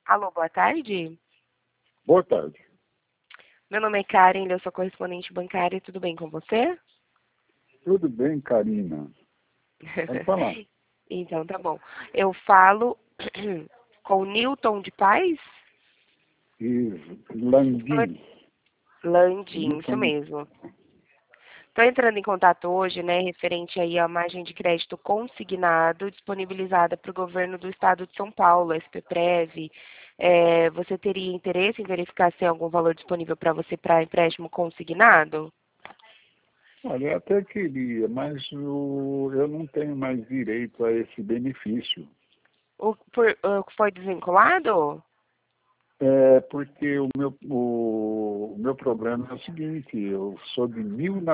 Alô, boa tarde. Boa tarde. Meu nome é Karen, eu sou correspondente bancária. Tudo bem com você? Tudo bem, Karina? Pode falar. Então, tá bom. Eu falo com o Newton de Paz? Isso. Landim. Landim, isso Newton. mesmo. Estou entrando em contato hoje, né, referente aí à margem de crédito consignado disponibilizada para o governo do estado de São Paulo, SPPrev. Você teria interesse em verificar se tem algum valor disponível para você para empréstimo consignado? Olha, eu até queria, mas eu não tenho mais direito a esse benefício. Foi desvinculado? É porque o meu problema é o seguinte, eu sou de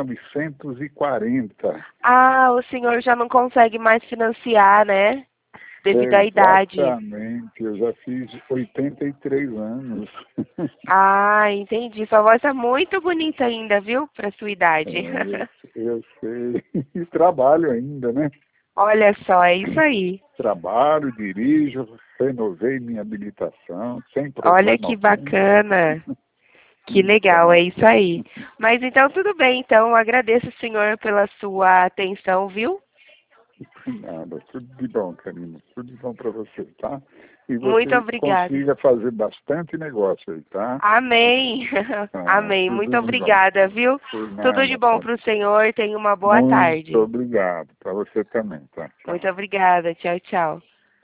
1940. Ah, o senhor já não consegue mais financiar, né? Devido à idade. Exatamente, eu já fiz 83 anos. Ah, entendi. Sua voz é muito bonita ainda, viu? Para sua idade. Eu sei. E trabalho ainda, né? Olha só, é isso aí. Trabalho, dirijo, renovei minha habilitação, sem Olha problema que algum. bacana. Que legal, é Então, isso aí. Mas então tudo bem, então agradeço o senhor pela sua atenção, viu? nada, tudo de bom, Karina, tudo de bom para você, tá? E Muito você obrigada. consiga fazer bastante negócio aí, tá? Amém. Ah, Amém. Muito tudo de bom. obrigada, viu? Por Tudo de nada, bom tá? para o senhor. Tenha uma boa Muito tarde. obrigado. Para você também, tá? Muito Tchau. obrigada. Tchau, tchau.